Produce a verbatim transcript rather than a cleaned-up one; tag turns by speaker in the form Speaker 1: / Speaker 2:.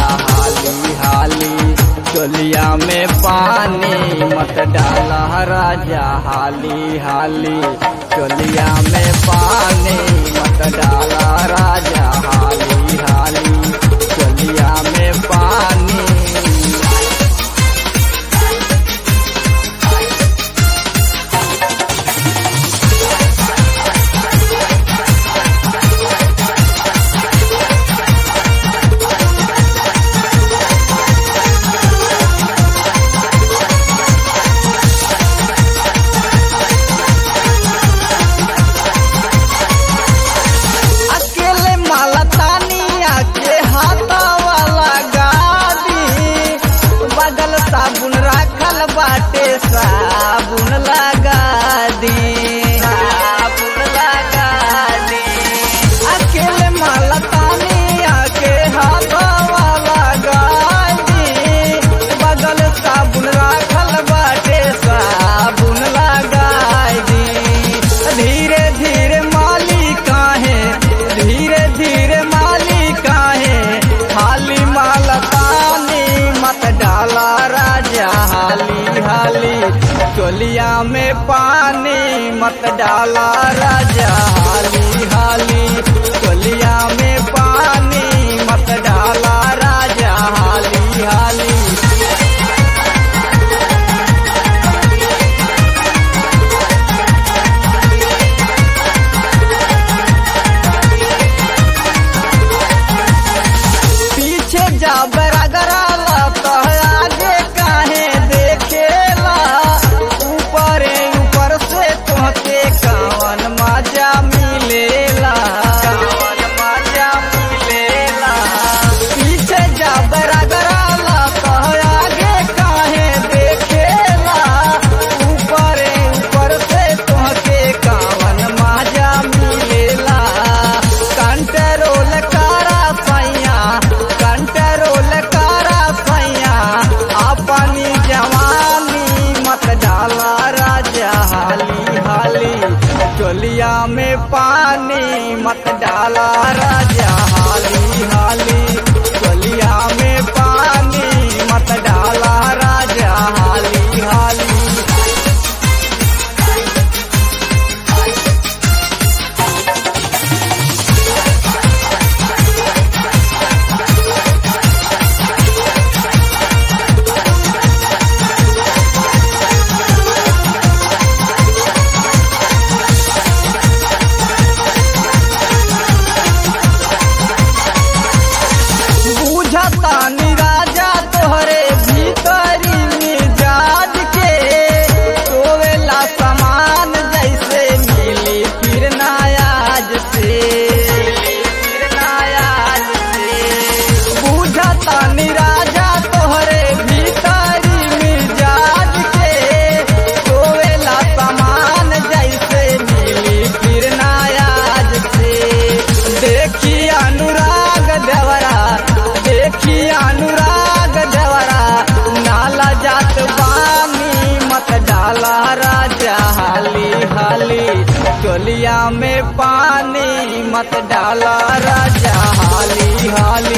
Speaker 1: राजा हाली हाली, चोलिया में पानी मत डाला राजा हाली हाली, चोलिया में पानी मत डाला राजा हाली हाली, चोलिया में पानी। साबुन राखल बाटे साबुन लगा दी, साबुन लगा दी, अकेले मालतानी आके हाथवा लगा दी, बगल साबुन राखल बाटे साबुन लगा दी। धीरे धीरे माली काहे, धीरे धीरे माली काहे, हाली मालतानी मत डाला राजा हाली हाली, चोलिया में पानी मत डाला राजा हाली हाली, चोलिया में पानी मत डाला राजा हाली हाली। पीछे जा बरागराला तो आगे काहे देखेला, ऊपर ऊपर से तोहके कावन मजा मिलेला, कावन मजा मिलेला। पीछे जा बरागराला तो आगे काहे देखेला, ऊपर ऊपर से तोहके कावन मजा मिलेला। कंट्रोल करा सैया, कंट्रोल करा सैया, अपनी जवानी मत डाला राजा हाली हाली, चोलिया में पानी मत डाला राजा हाली हाली, चोलिया में पानी मत डाला राजा हाली हाली। बुझतानी राजा तोहरे भीतरी मिजाज के, तोवेला समान जैसे मिली फिर नायाज से, फिर नायाज से। बुझतानी राजा तोहरे भीतरी मिजाज के, तोवेला समान जैसे मिली फिर नायाज से। देखी अनुराग देवरा, देखी अनुराग देवरा, नाला जात बानी मत डाला राजा हाली हाली, चोलिया में पानी मत डाला राजा हाली हाली।